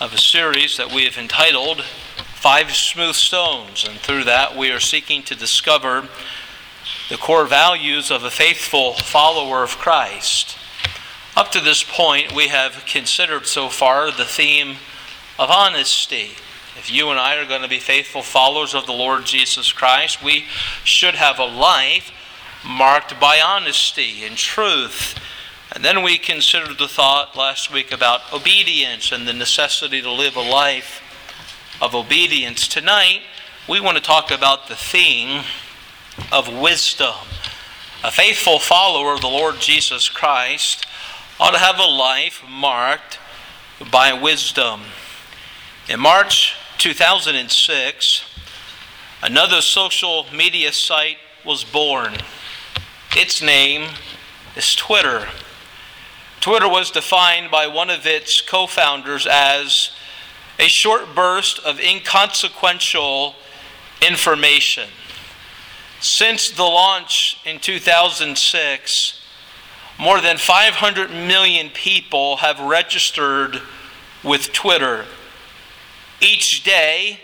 of a series that we have entitled Five Smooth Stones, and through that we are seeking to discover the core values of a faithful follower of Christ. Up to this point, we have considered so far the theme of honesty. If you and I are going to be faithful followers of the Lord Jesus Christ, we should have a life marked by honesty and truth. And then we considered the thought last week about obedience and the necessity to live a life of obedience. Tonight, we want to talk about the theme of wisdom. A faithful follower of the Lord Jesus Christ ought to have a life marked by wisdom. In March 2006, another social media site was born. Its name is Twitter. Twitter was defined by one of its co-founders as a short burst of inconsequential information. Since the launch in 2006, more than 500 million people have registered with Twitter. Each day,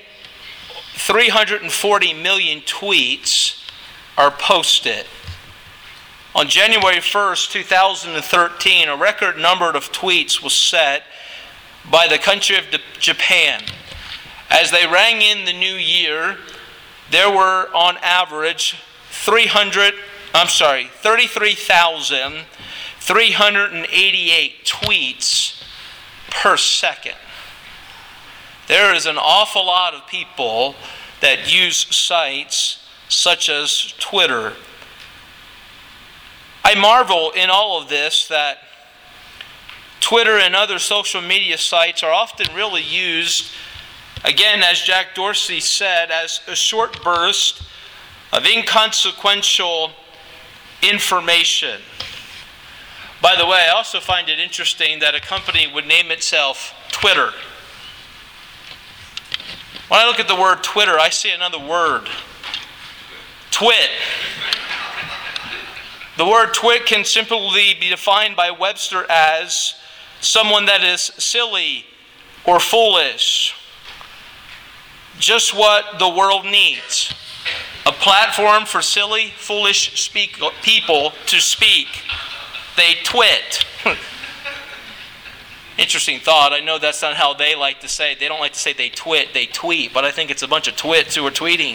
340 million tweets are posted. On January 1st, 2013, a record number of tweets was set by the country of Japan. As they rang in the new year, there were on average 33,388 tweets per second. There is an awful lot of people that use sites such as Twitter. I marvel in all of this that Twitter and other social media sites are often really used, again, as Jack Dorsey said, as a short burst of inconsequential information. By the way, I also find it interesting that a company would name itself Twitter. When I look at the word Twitter, I see another word. Twit. The word twit can simply be defined by Webster as someone that is silly or foolish. Just what the world needs. A platform for silly, foolish people to speak. They twit. Interesting thought. I know that's not how they like to say it. They don't like to say they twit, they tweet. But I think it's a bunch of twits who are tweeting.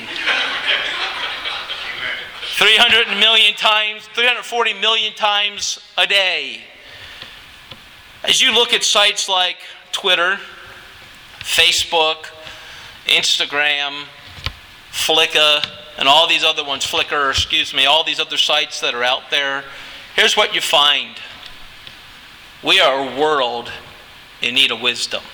340 million times a day. As you look at sites like Twitter, Facebook, Instagram, Flickr, and all these other ones, all these other sites that are out there, here's what you find. We are a world in need of wisdom.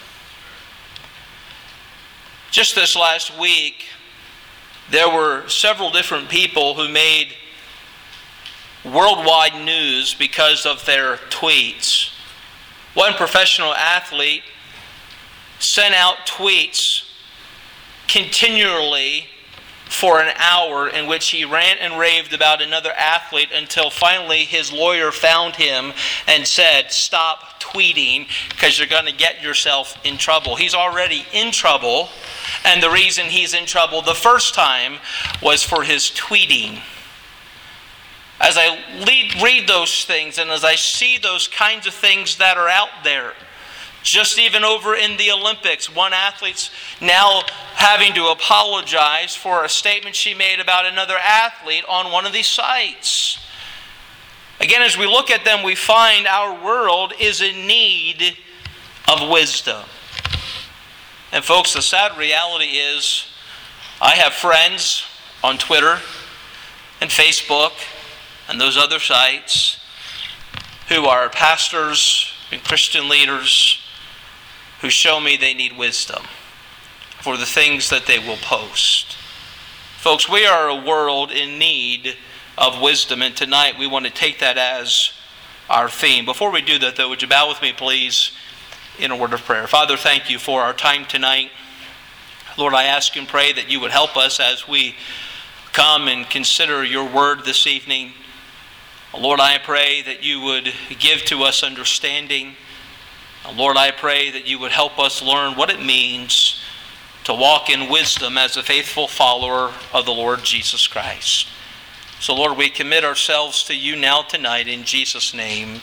Just this last week, there were several different people who made worldwide news because of their tweets. One professional athlete sent out tweets continually for an hour in which he ranted and raved about another athlete until finally his lawyer found him and said, "Stop tweeting because you're going to get yourself in trouble." He's already in trouble, and the reason he's in trouble the first time was for his tweeting. As I read those things and as I see those kinds of things that are out there, just even over in the Olympics, one athlete's now having to apologize for a statement she made about another athlete on one of these sites. Again, as we look at them, we find our world is in need of wisdom. And folks, the sad reality is I have friends on Twitter and Facebook and those other sites who are pastors and Christian leaders who show me they need wisdom for the things that they will post. Folks, we are a world in need of wisdom, and tonight we want to take that as our theme. Before we do that, though, would you bow with me, please, in a word of prayer. Father, thank you for our time tonight. Lord, I ask and pray that you would help us as we come and consider your word this evening. Lord, I pray that you would give to us understanding. Lord, I pray that you would help us learn what it means to walk in wisdom as a faithful follower of the Lord Jesus Christ. So, Lord, we commit ourselves to you now tonight in Jesus' name.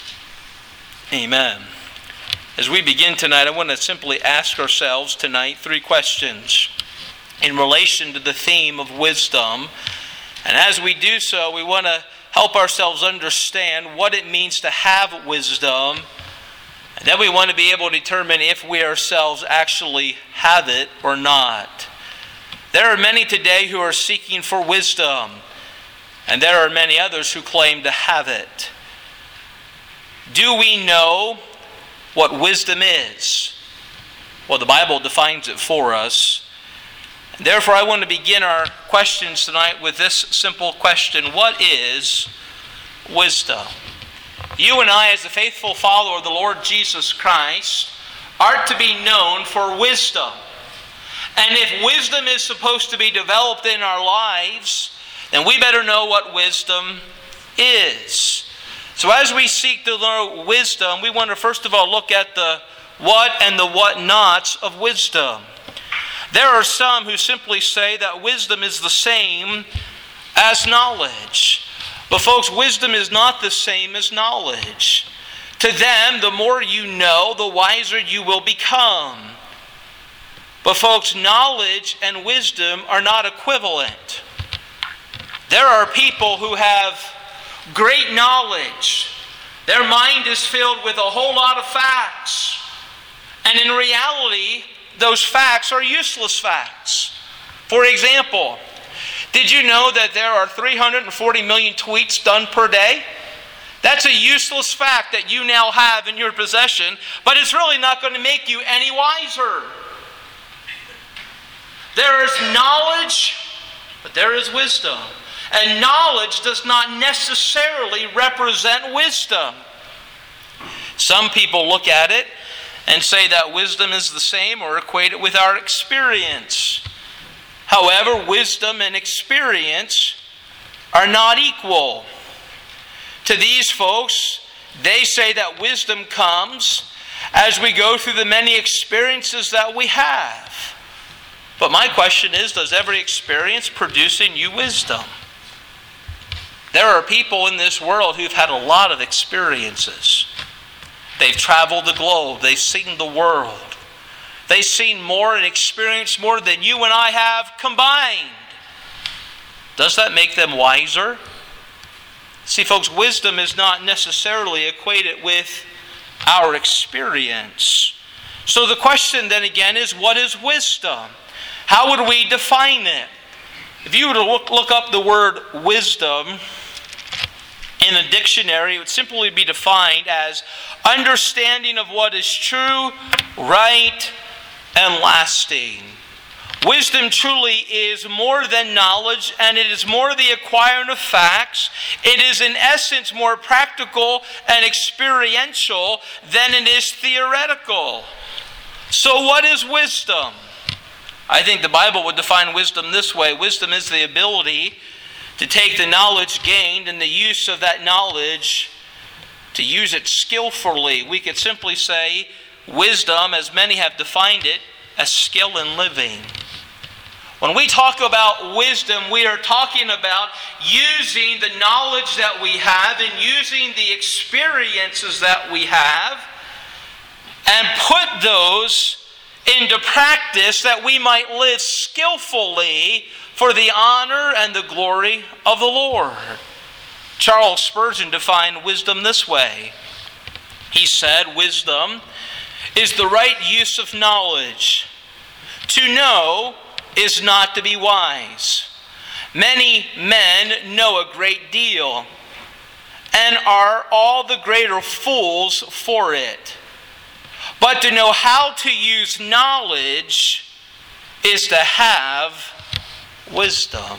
Amen. As we begin tonight, I want to simply ask ourselves tonight 3 questions in relation to the theme of wisdom. And as we do so, we want to help ourselves understand what it means to have wisdom. And then we want to be able to determine if we ourselves actually have it or not. There are many today who are seeking for wisdom, and there are many others who claim to have it. Do we know what wisdom is? Well, the Bible defines it for us. And therefore, I want to begin our questions tonight with this simple question: what is wisdom? You and I, as a faithful follower of the Lord Jesus Christ, are to be known for wisdom. And if wisdom is supposed to be developed in our lives, then we better know what wisdom is. So as we seek to learn wisdom, we want to first of all look at the what and the what-nots of wisdom. There are some who simply say that wisdom is the same as knowledge. But folks, wisdom is not the same as knowledge. To them, the more you know, the wiser you will become. But folks, knowledge and wisdom are not equivalent. There are people who have great knowledge. Their mind is filled with a whole lot of facts. And in reality, those facts are useless facts. For example, did you know that there are 340 million tweets done per day? That's a useless fact that you now have in your possession, but it's really not going to make you any wiser. There is knowledge, but there is wisdom. And knowledge does not necessarily represent wisdom. Some people look at it and say that wisdom is the same or equate it with our experience. However, wisdom and experience are not equal. To these folks, they say that wisdom comes as we go through the many experiences that we have. But my question is, does every experience produce in you wisdom? There are people in this world who've had a lot of experiences. They've traveled the globe. They've seen the world. They've seen more and experienced more than you and I have combined. Does that make them wiser? See, folks, wisdom is not necessarily equated with our experience. So the question then again is, what is wisdom? How would we define it? If you were to look up the word wisdom in a dictionary, it would simply be defined as understanding of what is true, right, and lasting. Wisdom truly is more than knowledge, and it is more the acquiring of facts. It is in essence more practical and experiential than it is theoretical. So what is wisdom? I think the Bible would define wisdom this way. Wisdom is the ability to take the knowledge gained and the use of that knowledge to use it skillfully. We could simply say wisdom, as many have defined it, as skill in living. When we talk about wisdom, we are talking about using the knowledge that we have and using the experiences that we have and put those into practice that we might live skillfully for the honor and the glory of the Lord. Charles Spurgeon defined wisdom this way. He said, wisdom is the right use of knowledge. To know is not to be wise. Many men know a great deal and are all the greater fools for it. But to know how to use knowledge is to have wisdom.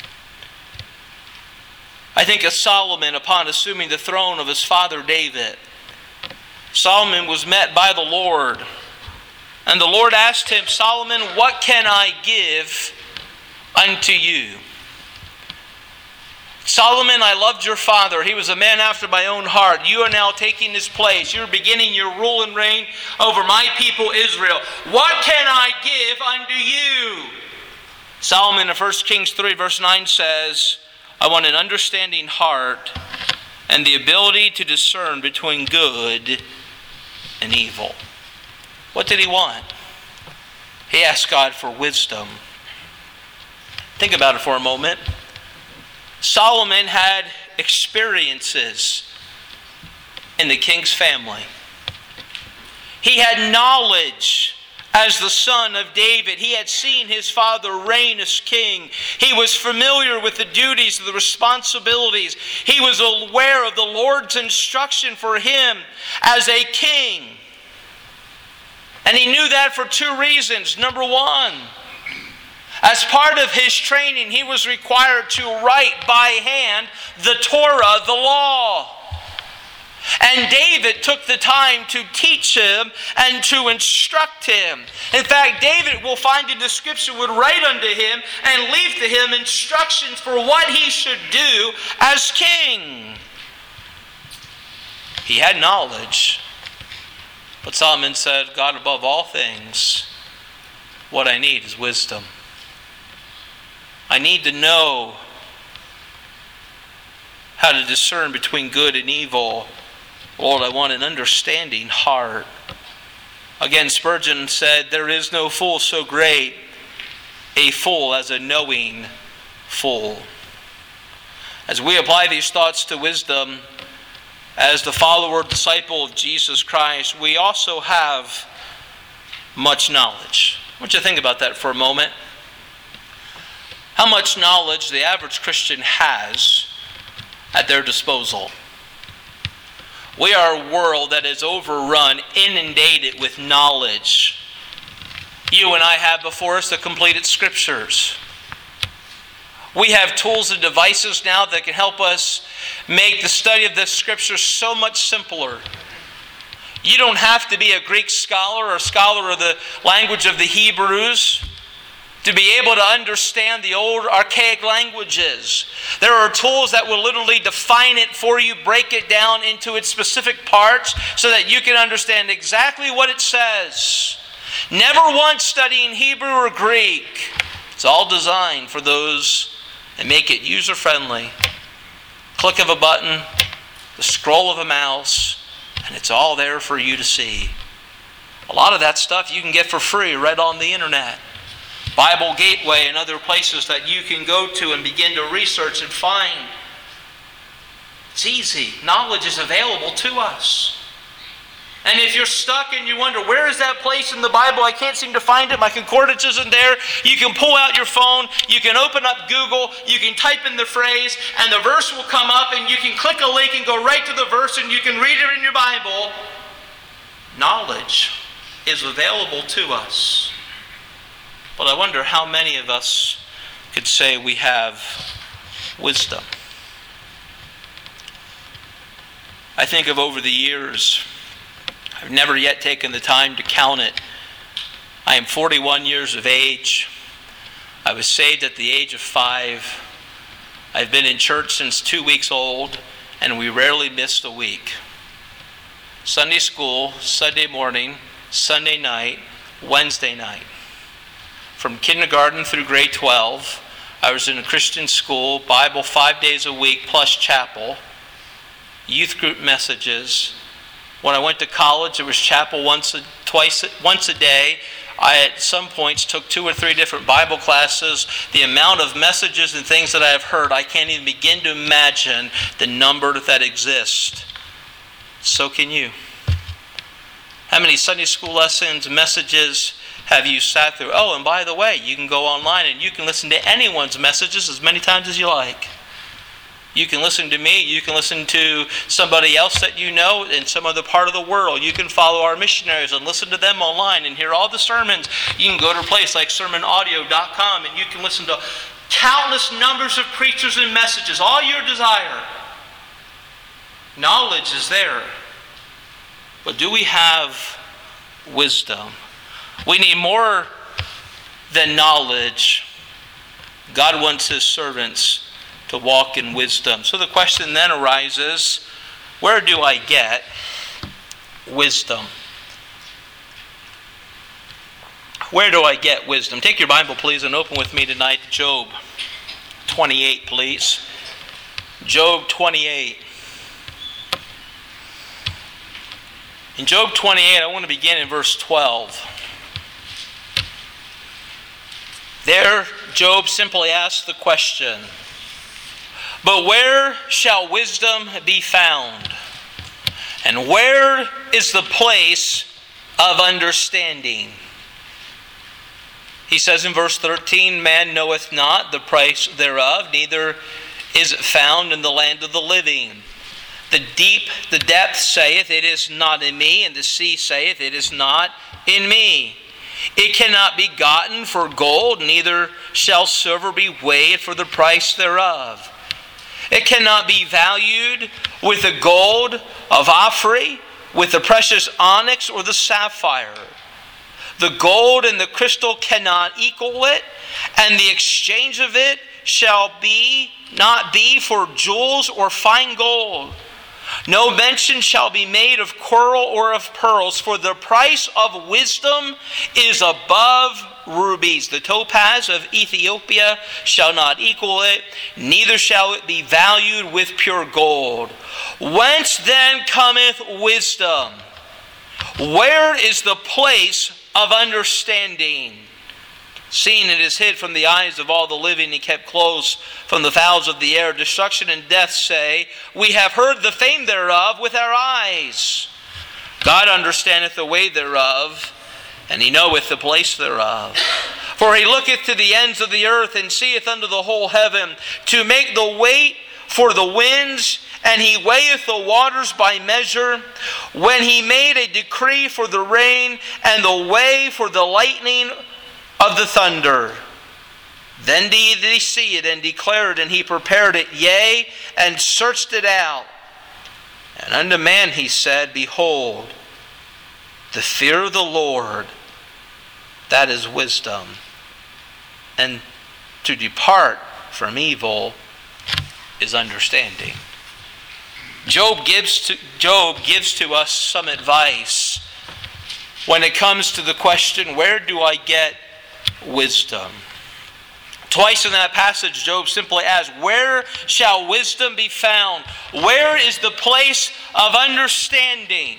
I think of Solomon upon assuming the throne of his father David. Solomon was met by the Lord. And the Lord asked him, Solomon, what can I give unto you? Solomon, I loved your father. He was a man after my own heart. You are now taking his place. You're beginning your rule and reign over my people Israel. What can I give unto you? Solomon in 1 Kings 3 verse 9 says, I want an understanding heart and the ability to discern between good and evil. What did he want? He asked God for wisdom. Think about it for a moment. Solomon had experiences in the king's family. He had knowledge as the son of David. He had seen his father reign as king. He was familiar with the duties, the responsibilities. He was aware of the Lord's instruction for him as a king. And he knew that for two reasons. Number one, as part of his training, he was required to write by hand the Torah, the law. And David took the time to teach him and to instruct him. In fact, David, we'll find in the scripture, would write unto him and leave to him instructions for what he should do as king. He had knowledge. But Solomon said, God, above all things, what I need is wisdom. I need to know how to discern between good and evil. Lord, I want an understanding heart. Again, Spurgeon said, there is no fool so great a fool as a knowing fool. As we apply these thoughts to wisdom, as the follower, disciple of Jesus Christ, we also have much knowledge. I want you to think about that for a moment. How much knowledge the average Christian has at their disposal. We are a world that is overrun, inundated with knowledge. You and I have before us the completed scriptures. We have tools and devices now that can help us make the study of the scriptures so much simpler. You don't have to be a Greek scholar or a scholar of the language of the Hebrews to be able to understand the old archaic languages. There are tools that will literally define it for you, break it down into its specific parts so that you can understand exactly what it says. Never once studying Hebrew or Greek. It's all designed for those that make it user-friendly. Click of a button, the scroll of a mouse, and it's all there for you to see. A lot of that stuff you can get for free right on the internet. Bible Gateway and other places that you can go to and begin to research and find. It's easy. Knowledge is available to us. And if you're stuck and you wonder, where is that place in the Bible? I can't seem to find it. My concordance isn't there. You can pull out your phone. You can open up Google. You can type in the phrase and the verse will come up and you can click a link and go right to the verse and you can read it in your Bible. Knowledge is available to us. But I wonder how many of us could say we have wisdom. I think of over the years, I've never yet taken the time to count it. I am 41 years of age. I was saved at the age of 5. I've been in church since 2 weeks old, and we rarely missed a week. Sunday school, Sunday morning, Sunday night, Wednesday night. From kindergarten through grade 12, I was in a Christian school, Bible 5 days a week plus chapel, youth group messages. When I went to college, it was chapel once a day. I at some points took 2 or 3 different Bible classes. The amount of messages and things that I have heard, I can't even begin to imagine the number that exists. So can you. How many Sunday school lessons, messages have you sat through? Oh, and by the way, you can go online and you can listen to anyone's messages as many times as you like. You can listen to me. You can listen to somebody else that you know in some other part of the world. You can follow our missionaries and listen to them online and hear all the sermons. You can go to a place like sermonaudio.com and you can listen to countless numbers of preachers and messages, all your desire. Knowledge is there. But do we have wisdom? We need more than knowledge. God wants His servants to walk in wisdom. So the question then arises, where do I get wisdom? Where do I get wisdom? Take your Bible, please, and open with me tonight to Job 28, please. Job 28. In Job 28, I want to begin in verse 12. There, Job simply asks the question, "But where shall wisdom be found? And where is the place of understanding?" He says in verse 13, "Man knoweth not the price thereof, neither is it found in the land of the living. The depth saith, it is not in me, and the sea saith, it is not in me. It cannot be gotten for gold, neither shall silver be weighed for the price thereof. It cannot be valued with the gold of Ophir, with the precious onyx or the sapphire. The gold and the crystal cannot equal it, and the exchange of it shall not be for jewels or fine gold. No mention shall be made of coral or of pearls, for the price of wisdom is above rubies. The topaz of Ethiopia shall not equal it, neither shall it be valued with pure gold. Whence then cometh wisdom? Where is the place of understanding? Seeing it is hid from the eyes of all the living and kept close from the fowls of the air. Destruction and death say, we have heard the fame thereof with our eyes. God understandeth the way thereof, and he knoweth the place thereof. For he looketh to the ends of the earth, and seeth under the whole heaven, to make the weight for the winds, and he weigheth the waters by measure. When he made a decree for the rain, and the way for the lightning of the thunder. Then did he see it and declare it, and he prepared it, yea, and searched it out. And unto man he said, behold, the fear of the Lord, that is wisdom, and to depart from evil is understanding. Job gives to us some advice when it comes to the question, where do I get wisdom? Twice in that passage, Job simply asks, where shall wisdom be found? Where is the place of understanding?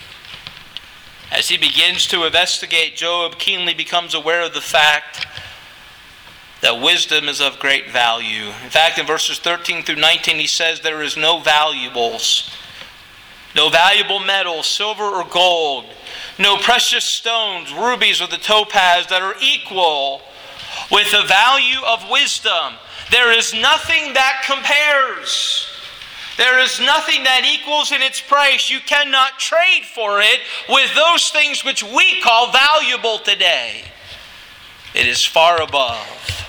As he begins to investigate, Job keenly becomes aware of the fact that wisdom is of great value. In fact, in verses 13 through 19, he says there is no valuables, no valuable metal, silver or gold, no precious stones, rubies or the topaz that are equal with the value of wisdom. There is nothing that compares. There is nothing that equals in its price. You cannot trade for it with those things which we call valuable today. It is far above.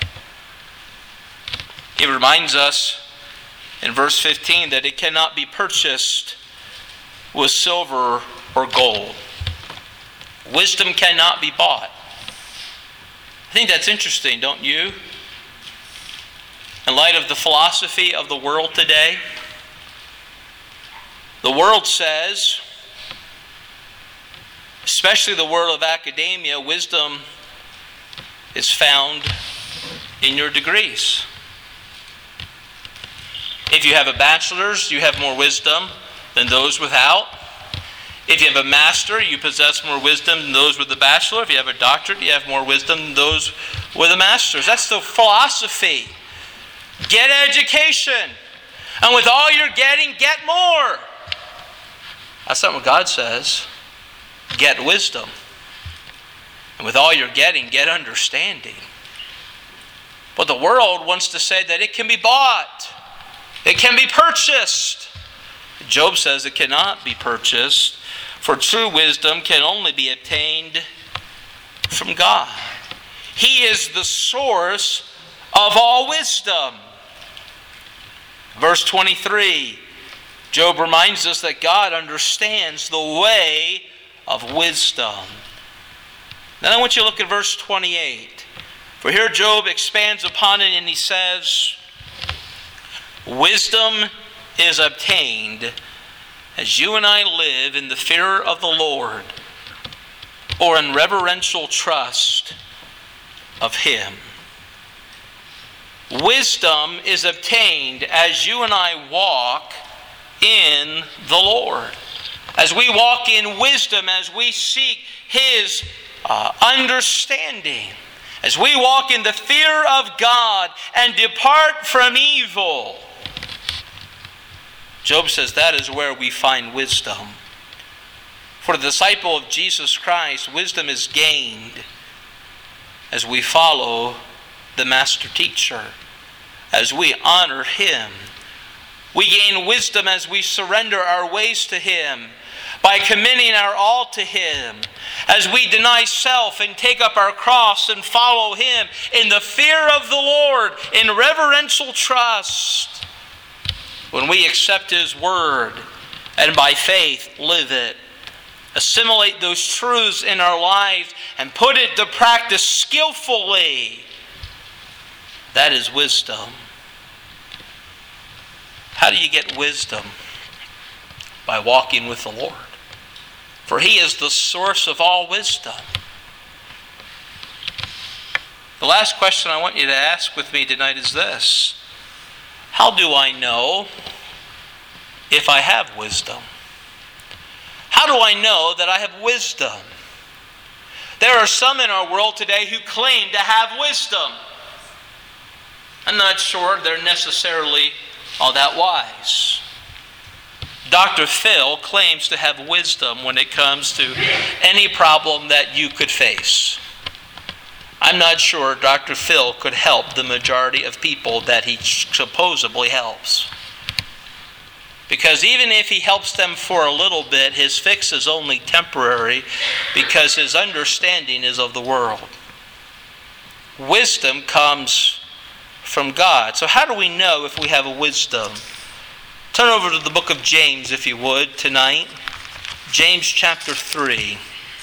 It reminds us in verse 15 that it cannot be purchased with silver or gold. Wisdom cannot be bought. I think that's interesting, don't you? In light of the philosophy of the world today, the world says, especially the world of academia, wisdom is found in your degrees. If you have a bachelor's, you have more wisdom than those without. If you have a master, you possess more wisdom than those with a bachelor. If you have a doctorate, you have more wisdom than those with a master's. That's the philosophy. Get education. And with all you're getting, get more. That's not what God says. Get wisdom. And with all you're getting, get understanding. But the world wants to say that it can be bought. It can be purchased. Job says it cannot be purchased, for true wisdom can only be obtained from God. He is the source of all wisdom. Verse 23, Job reminds us that God understands the way of wisdom. Then I want you to look at verse 28. For here Job expands upon it and he says, Wisdom is obtained as you and I live in the fear of the Lord, or in reverential trust of Him. Wisdom is obtained as you and I walk in the Lord. As we walk in wisdom, as we seek His understanding, as we walk in the fear of God and depart from evil. Job says that is where we find wisdom. For the disciple of Jesus Christ, wisdom is gained as we follow the Master Teacher, as we honor Him. We gain wisdom as we surrender our ways to Him, by committing our all to Him, as we deny self and take up our cross and follow Him in the fear of the Lord, in reverential trust. When we accept His Word and by faith live it, assimilate those truths in our lives and put it to practice skillfully, that is wisdom. How do you get wisdom? By walking with the Lord. For He is the source of all wisdom. The last question I want you to ask with me tonight is this: how do I know if I have wisdom? How do I know that I have wisdom? There are some in our world today who claim to have wisdom. I'm not sure they're necessarily all that wise. Dr. Phil claims to have wisdom when it comes to any problem that you could face. I'm not sure Dr. Phil could help the majority of people that he supposedly helps. Because even if he helps them for a little bit, his fix is only temporary because his understanding is of the world. Wisdom comes from God. So how do we know if we have a wisdom? Turn over to the book of James, if you would, tonight. James chapter 3.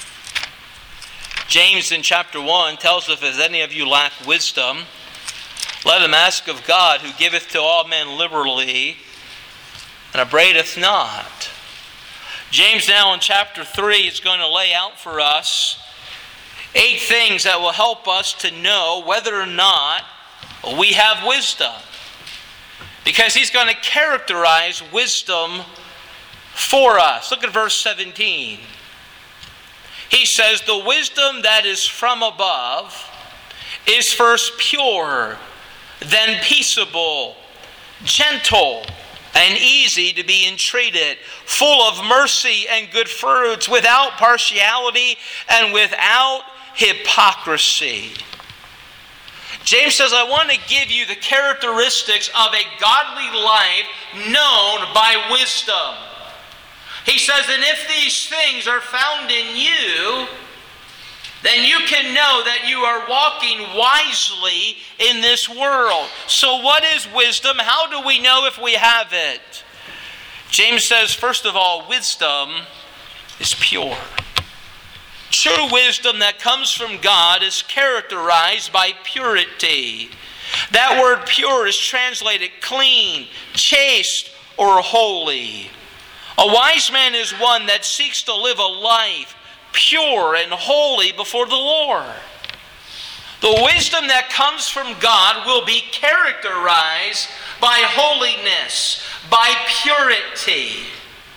James in chapter 1 tells us, if any of you lack wisdom, let him ask of God, who giveth to all men liberally, and upbraideth not. James now in chapter 3 is going to lay out for us 8 things that will help us to know whether or not we have wisdom. Because he's going to characterize wisdom for us. Look at verse 17. He says, the wisdom that is from above is first pure, then peaceable, gentle, and easy to be entreated, full of mercy and good fruits, without partiality and without hypocrisy. James says, I want to give you the characteristics of a godly life known by wisdom. He says, and if these things are found in you, then you can know that you are walking wisely in this world. So what is wisdom? How do we know if we have it? James says, first of all, wisdom is pure. True wisdom that comes from God is characterized by purity. That word pure is translated clean, chaste, or holy. A wise man is one that seeks to live a life pure and holy before the Lord. The wisdom that comes from God will be characterized by holiness, by purity.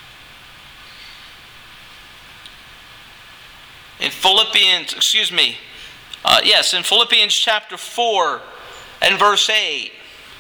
In Philippians chapter 4 and verse 8,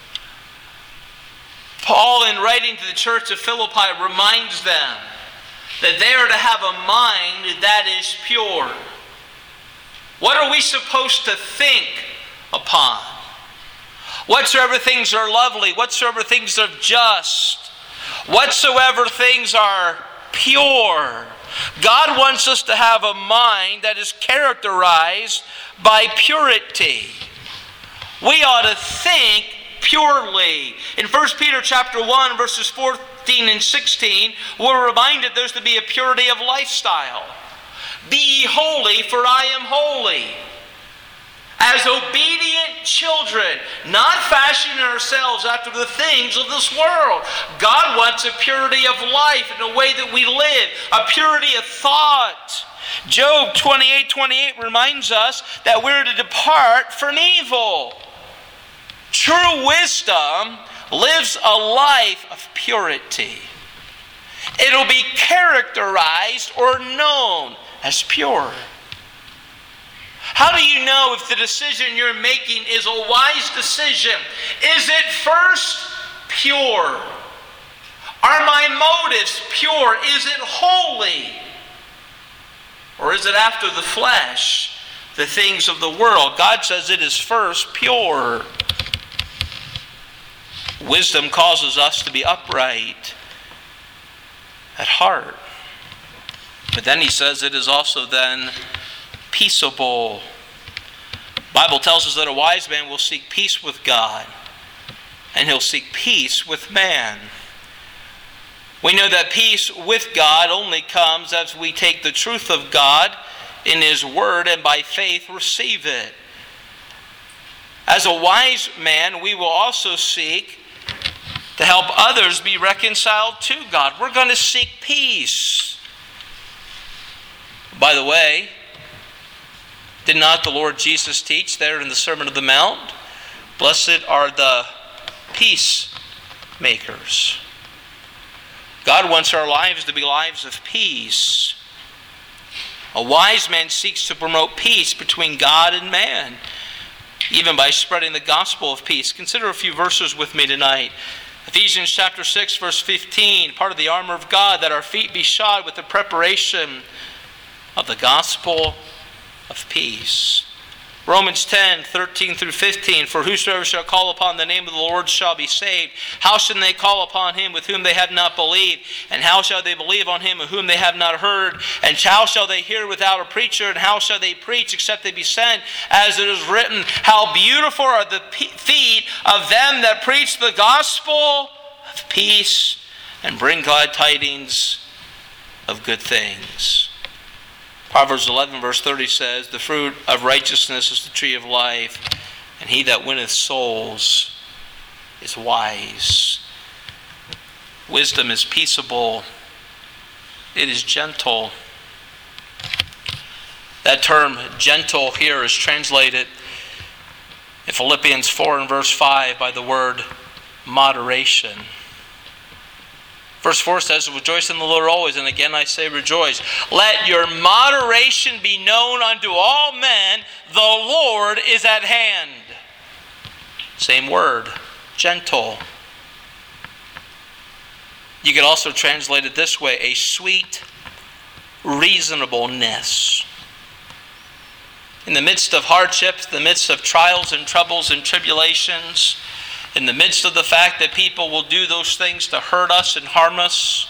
Paul, in writing to the church of Philippi, reminds them that they are to have a mind that is pure. What are we supposed to think upon? Whatsoever things are lovely, whatsoever things are just, whatsoever things are pure. God wants us to have a mind that is characterized by purity. We ought to think purely. In 1 Peter chapter 1, verses 14 and 16, we're reminded there's to be a purity of lifestyle. Be ye holy, for I am holy. as obedient children, not fashioning ourselves after the things of this world. God wants a purity of life in the way that we live, a purity of thought. Job 28:28 reminds us that we're to depart from evil. True wisdom lives a life of purity. It'll be characterized or known as pure. How do you know if the decision you're making is a wise decision? Is it first pure? Are my motives pure? Is it holy? Or is it after the flesh, the things of the world? God says it is first pure. Wisdom causes us to be upright at heart. But then he says it is also then peaceable. The Bible tells us that a wise man will seek peace with God, and he'll seek peace with man. We know that peace with God only comes as we take the truth of God in His Word and by faith receive it. As a wise man, we will also seek to help others be reconciled to God. We're going to seek peace. By the way, did not the Lord Jesus teach there in the Sermon on the Mount? Blessed are the peacemakers. God wants our lives to be lives of peace. A wise man seeks to promote peace between God and man, even by spreading the gospel of peace. Consider a few verses with me tonight. Ephesians chapter 6, verse 15, part of the armor of God, that our feet be shod with the preparation of the gospel of peace. Romans 10, 13 through 15, for whosoever shall call upon the name of the Lord shall be saved. How shall they call upon him with whom they have not believed? And how shall they believe on him of whom they have not heard? And how shall they hear without a preacher? And how shall they preach except they be sent? As it is written, how beautiful are the feet of them that preach the gospel of peace and bring glad tidings of good things. Proverbs 11 verse 30 says, the fruit of righteousness is the tree of life, and he that winneth souls is wise. Wisdom is peaceable. It is gentle. That term gentle here is translated in Philippians 4 and verse 5 by the word moderation. Verse 4 says, rejoice in the Lord always, and again I say rejoice. Let your moderation be known unto all men, the Lord is at hand. Same word, gentle. You could also translate it this way, a sweet reasonableness. In the midst of hardships, in the midst of trials and troubles and tribulations, in the midst of the fact that people will do those things to hurt us and harm us,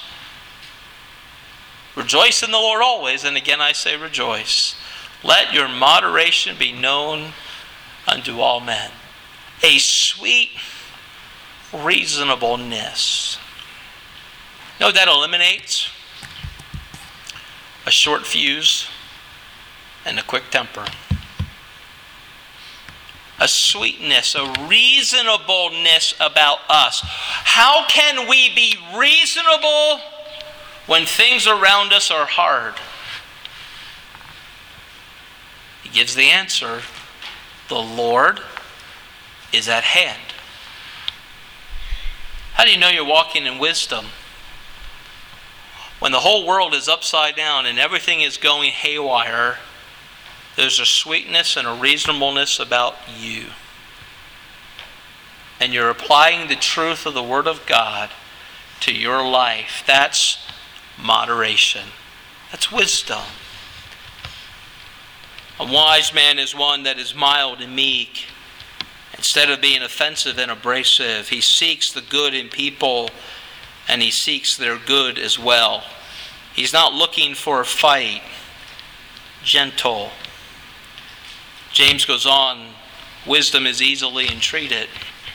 rejoice in the Lord always, and again I say rejoice. Let your moderation be known unto all men. A sweet reasonableness. No, that eliminates a short fuse and a quick temper. A sweetness, a reasonableness about us. How can we be reasonable when things around us are hard? He gives the answer. The Lord is at hand. How do you know you're walking in wisdom? When the whole world is upside down and everything is going haywire, there's a sweetness and a reasonableness about you. And you're applying the truth of the Word of God to your life. That's moderation. That's wisdom. A wise man is one that is mild and meek. Instead of being offensive and abrasive, he seeks the good in people, and he seeks their good as well. He's not looking for a fight. Gentle. James goes on, wisdom is easily entreated.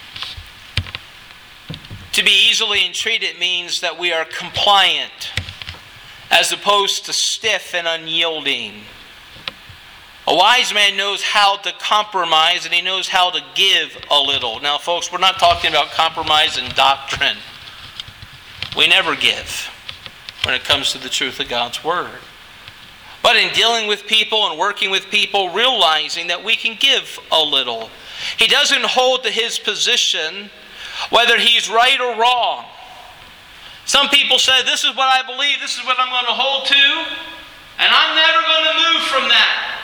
To be easily entreated means that we are compliant, as opposed to stiff and unyielding. A A wise man knows how to compromise, and he knows how to give a little. Now, folks, we're not talking about compromise in doctrine. We never give when it comes to the truth of God's Word. But in dealing with people and working with people, realizing that we can give a little. He doesn't hold to his position, whether he's right or wrong. Some people say, this is what I believe, this is what I'm going to hold to, and I'm never going to move from that.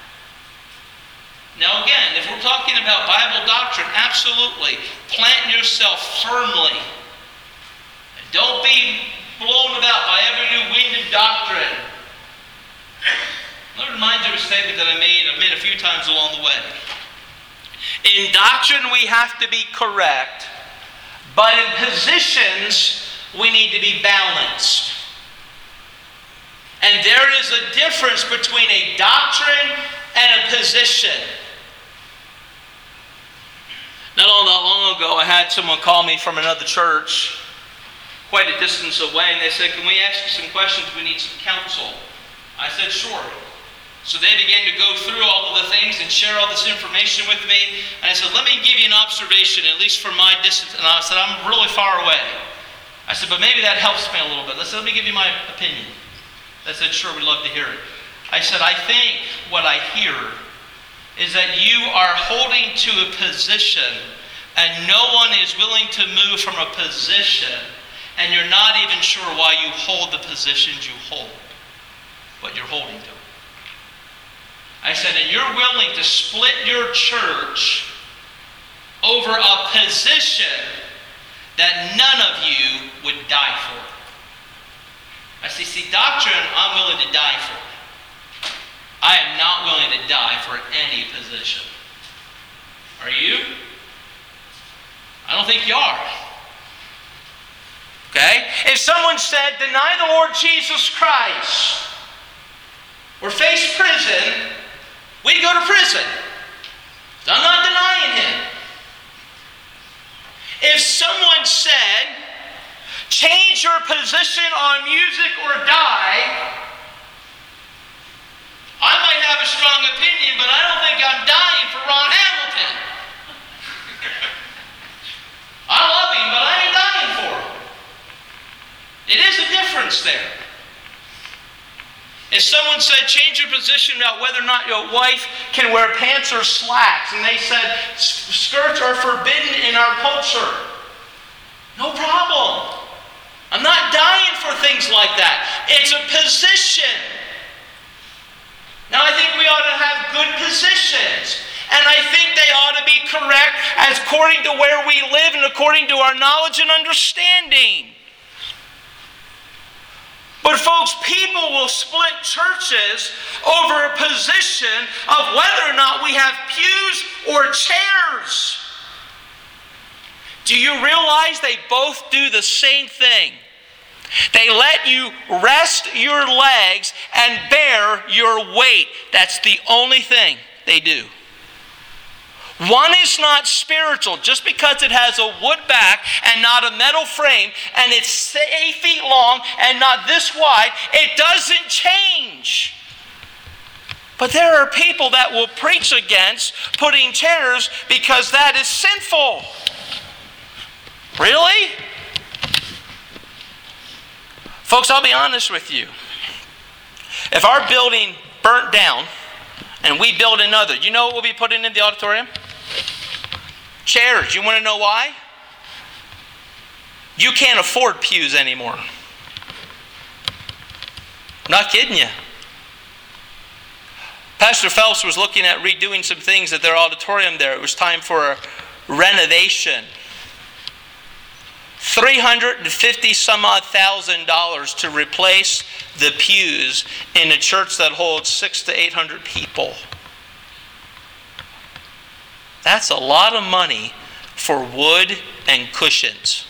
Now again, if we're talking about Bible doctrine, absolutely. Plant yourself firmly. Don't be blown about by every new wind of doctrine. Let me remind you of a statement that I've made a few times along the way. In doctrine, we have to be correct, but in positions, we need to be balanced. And there is a difference between a doctrine and a position. Not all that long ago, I had someone call me from another church, quite a distance away, and they said, can we ask you some questions? We need some counsel. I said, sure. So they began to go through all of the things and share all this information with me. And I said, let me give you an observation, at least from my distance. And I said, I'm really far away. I said, but maybe that helps me a little bit. I said, let me give you my opinion. They said, sure, we'd love to hear it. I said, I think what I hear is that you are holding to a position and no one is willing to move from a position, and you're not even sure why you hold the positions you hold, but you're holding to it. I said, and you're willing to split your church over a position that none of you would die for. I said, see, doctrine, I'm willing to die for. I am not willing to die for any position. Are you? I don't think you are. Okay? If someone said, deny the Lord Jesus Christ or face prison, we'd go to prison. So I'm not denying him. If someone said, change your position on music or die, I might have a strong opinion, but I don't think I'm dying for Ron Hamilton. I love him, but I ain't dying for him. It is a difference there. If someone said, change your position about whether or not your wife can wear pants or slacks, and they said, skirts are forbidden in our culture, no problem. I'm not dying for things like that. It's a position. Now, I think we ought to have good positions. And I think they ought to be correct as according to where we live and according to our knowledge and understanding. But folks, people will split churches over a position of whether or not we have pews or chairs. Do you realize they both do the same thing? They let you rest your legs and bear your weight. That's the only thing they do. One is not spiritual. Just because it has a wood back and not a metal frame, and it's 8 feet long and not this wide, it doesn't change. But there are people that will preach against putting chairs because that is sinful. Really? Folks, I'll be honest with you. If our building burnt down and we build another, you know what we'll be putting in the auditorium? Chairs. You want to know why? You can't afford pews anymore. I'm not kidding you. Pastor Phelps was looking at redoing some things at their auditorium there. It was time for a renovation. $350 some odd thousand to replace the pews in a church that holds 600 to 800 people. That's a lot of money for wood and cushions.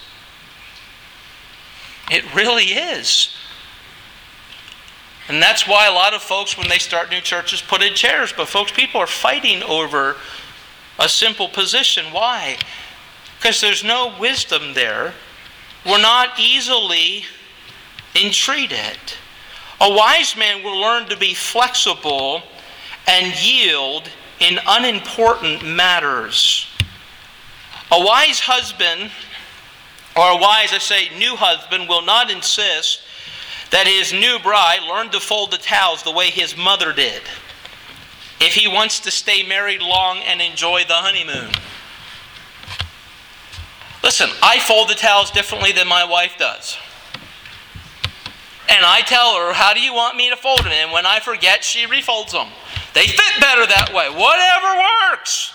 It really is. And that's why a lot of folks, when they start new churches, put in chairs. But folks, people are fighting over a simple position. Why? Because there's no wisdom there. We're not easily entreated. A wise man will learn to be flexible and yield in unimportant matters. A wise husband, or a wise, new husband, will not insist that his new bride learn to fold the towels the way his mother did, if he wants to stay married long and enjoy the honeymoon. Listen, I fold the towels differently than my wife does. And I tell her, how do you want me to fold them? And when I forget, she refolds them. They fit better that way. Whatever works.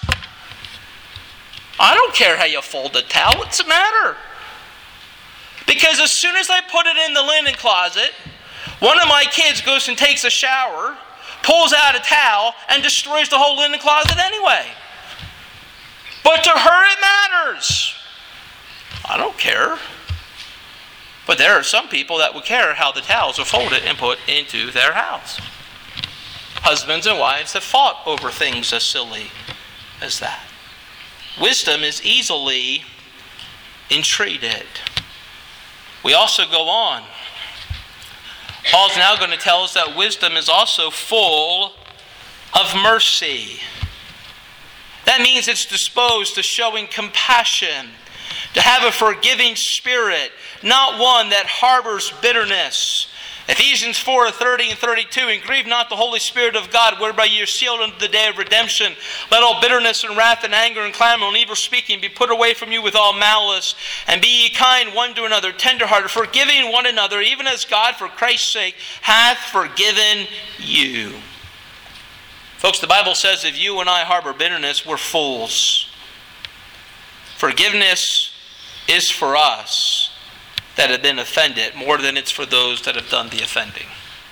I don't care how you fold the towel. What's the matter? Because as soon as I put it in the linen closet, one of my kids goes and takes a shower, pulls out a towel, and destroys the whole linen closet anyway. But to her it matters. I don't care. But there are some people that would care how the towels are folded and put into their house. Husbands and wives have fought over things as silly as that. Wisdom is easily entreated. We also go on. Paul's now going to tell us that wisdom is also full of mercy. That means it's disposed to showing compassion, to have a forgiving spirit, not one that harbors bitterness. Ephesians 4:30 and 32, and grieve not the Holy Spirit of God, whereby ye are sealed unto the day of redemption. Let all bitterness and wrath and anger and clamor and evil speaking be put away from you with all malice. And be ye kind one to another, tenderhearted, forgiving one another, even as God for Christ's sake hath forgiven you. Folks, the Bible says if you and I harbor bitterness, we're fools. Forgiveness is for us that have been offended more than it's for those that have done the offending.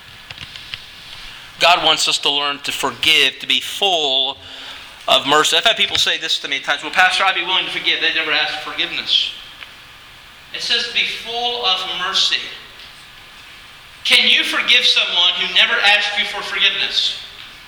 God wants us to learn to forgive, to be full of mercy. I've had people say this to me at times, well, Pastor, I'd be willing to forgive. They never asked for forgiveness. It says to be full of mercy. Can you forgive someone who never asked you for forgiveness?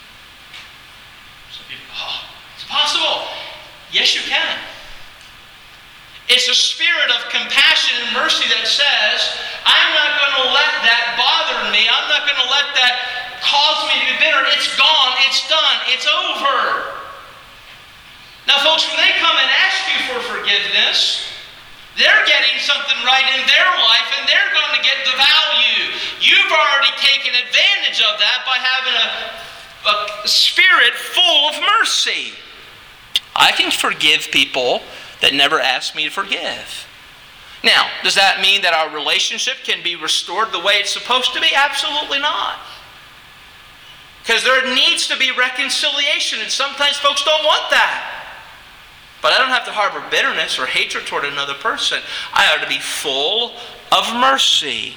Some people, it's possible. Yes, you can. It's a spirit of compassion and mercy that says, I'm not going to let that bother me. I'm not going to let that cause me to be bitter. It's gone. It's done. It's over. Now, folks, when they come and ask you for forgiveness, they're getting something right in their life, and they're going to get the value. You've already taken advantage of that by having a spirit full of mercy. I can forgive people that never asked me to forgive. Now, does that mean that our relationship can be restored the way it's supposed to be? Absolutely not. Because there needs to be reconciliation, and sometimes folks don't want that. But I don't have to harbor bitterness or hatred toward another person. I ought to be full of mercy.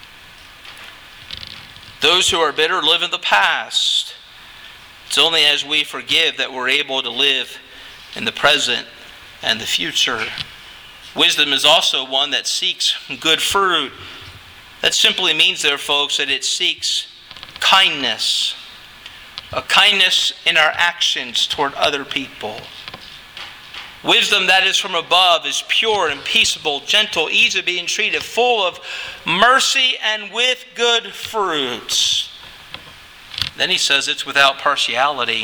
Those who are bitter live in the past. It's only as we forgive that we're able to live in the present and the future. Wisdom is also one that seeks good fruit. That simply means there, folks, that it seeks kindness. A kindness in our actions toward other people. Wisdom that is from above is pure and peaceable, gentle, easy to be entreated, full of mercy and with good fruits. Then he says it's without partiality.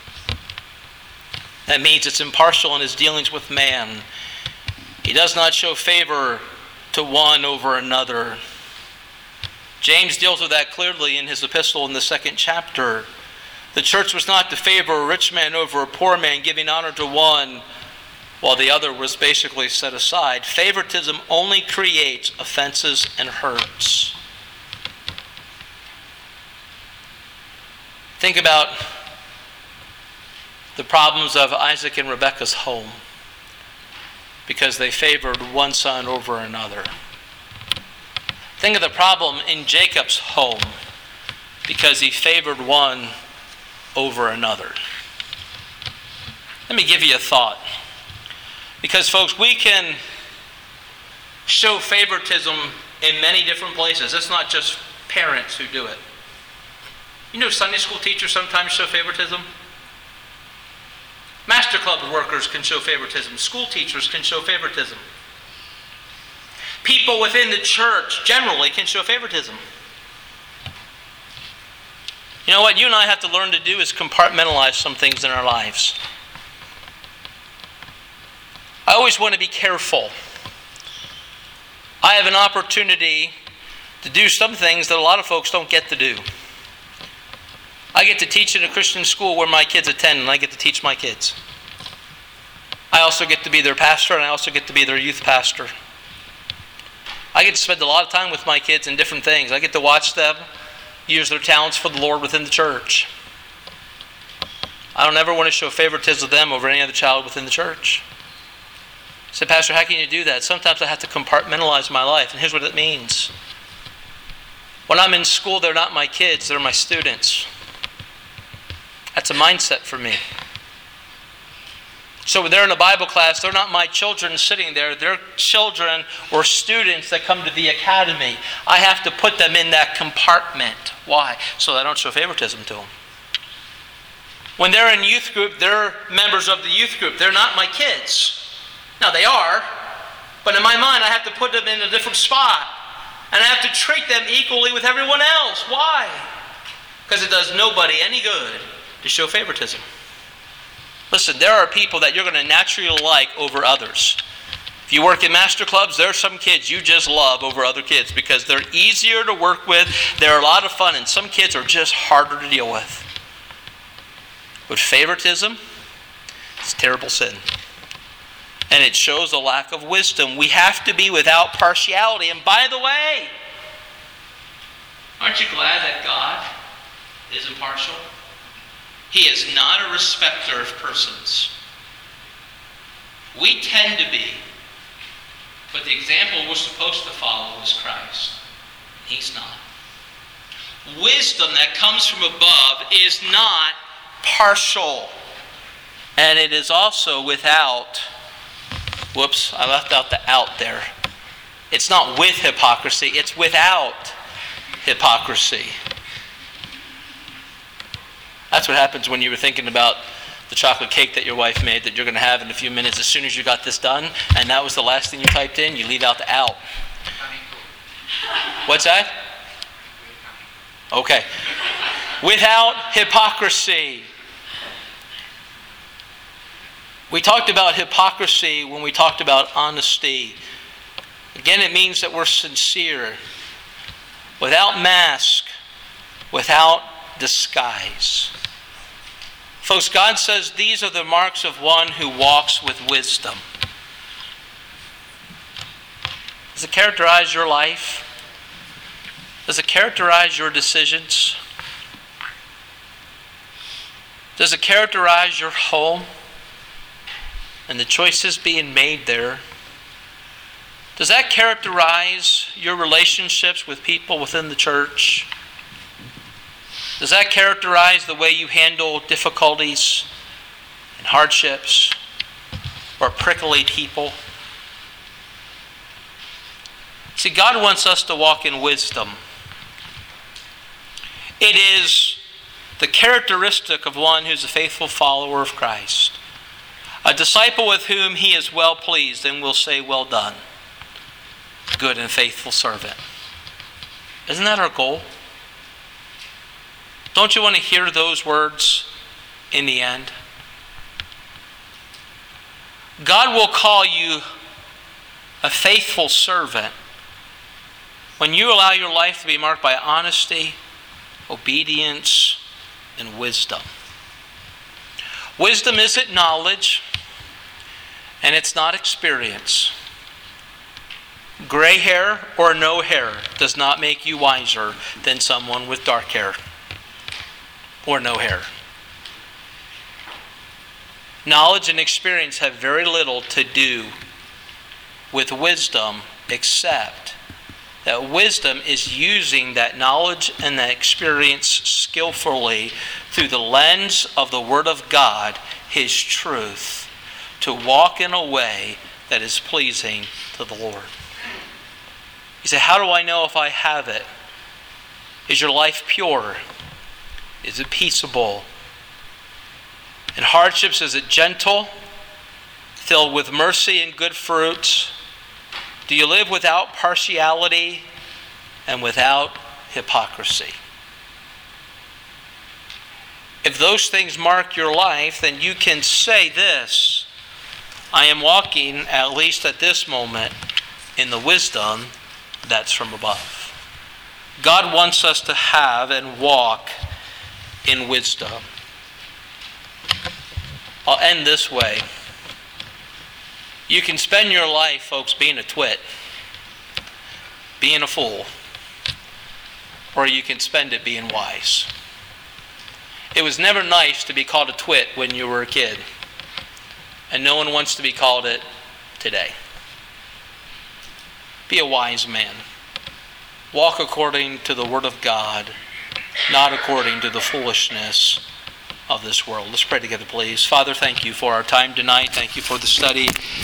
That means it's impartial in his dealings with man. He does not show favor to one over another. James deals with that clearly in his epistle in the 2nd chapter. The church was not to favor a rich man over a poor man, giving honor to one while the other was basically set aside. Favoritism only creates offenses and hurts. Think about the problems of Isaac and Rebekah's home because they favored one son over another. Think of the problem in Jacob's home because he favored one over another. Let me give you a thought. Because, folks, we can show favoritism in many different places. It's not just parents who do it. You know, Sunday school teachers sometimes show favoritism. Master Club workers can show favoritism. School teachers can show favoritism. People within the church generally can show favoritism. You know what you and I have to learn to do is compartmentalize some things in our lives. I always want to be careful. I have an opportunity to do some things that a lot of folks don't get to do. I get to teach in a Christian school where my kids attend, and I get to teach my kids. I also get to be their pastor, and I also get to be their youth pastor. I get to spend a lot of time with my kids in different things. I get to watch them use their talents for the Lord within the church. I don't ever want to show favoritism to them over any other child within the church. I said, Pastor, how can you do that? Sometimes I have to compartmentalize my life, and here's what it means. When I'm in school, they're not my kids, they're my students. That's a mindset for me. So when they're in a Bible class, they're not my children sitting there. They're children or students that come to the academy. I have to put them in that compartment. Why? So that I don't show favoritism to them. When they're in youth group, they're members of the youth group. They're not my kids. Now they are, but in my mind I have to put them in a different spot. And I have to treat them equally with everyone else. Why? Because it does nobody any good to show favoritism. Listen, there are people that you're going to naturally like over others. If you work in master clubs, there are some kids you just love over other kids because they're easier to work with, they're a lot of fun, and some kids are just harder to deal with. But favoritism is a terrible sin. And it shows a lack of wisdom. We have to be without partiality. And by the way, aren't you glad that God is impartial? He is not a respecter of persons. We tend to be. But the example we're supposed to follow is Christ. He's not. Wisdom that comes from above is not partial. And it is also without, whoops, I left out the out there. It's not with hypocrisy, it's without hypocrisy. That's what happens when you were thinking about the chocolate cake that your wife made that you're going to have in a few minutes. As soon as you got this done, and that was the last thing you typed in, you leave out the out. What's that? Okay. Without hypocrisy. We talked about hypocrisy when we talked about honesty. Again, it means that we're sincere. Without mask. Without disguise. Folks, God says these are the marks of one who walks with wisdom. Does it characterize your life? Does it characterize your decisions? Does it characterize your home and the choices being made there? Does that characterize your relationships with people within the church? Does that characterize the way you handle difficulties and hardships or prickly people? See, God wants us to walk in wisdom. It is the characteristic of one who's a faithful follower of Christ. A disciple with whom he is well pleased and will say, well done, good and faithful servant. Isn't that our goal? Don't you want to hear those words in the end? God will call you a faithful servant when you allow your life to be marked by honesty, obedience, and wisdom. Wisdom isn't knowledge, and it's not experience. Gray hair or no hair does not make you wiser than someone with dark hair or no hair. Knowledge and experience have very little to do with wisdom, except that wisdom is using that knowledge and that experience skillfully through the lens of the Word of God, His truth, to walk in a way that is pleasing to the Lord. You say, how do I know if I have it? Is your life pure? Is it peaceable? In hardships, is it gentle? Filled with mercy and good fruits? Do you live without partiality and without hypocrisy? If those things mark your life, then you can say this: I am walking, at least at this moment, in the wisdom that's from above. God wants us to have and walk in wisdom. I'll end this way. You can spend your life, folks, being a twit, being a fool, or you can spend it being wise. It was never nice to be called a twit when you were a kid, and no one wants to be called it today. Be a wise man. Walk according to the Word of God, not according to the foolishness of this world. Let's pray together, please. Father, thank you for our time tonight. Thank you for the study.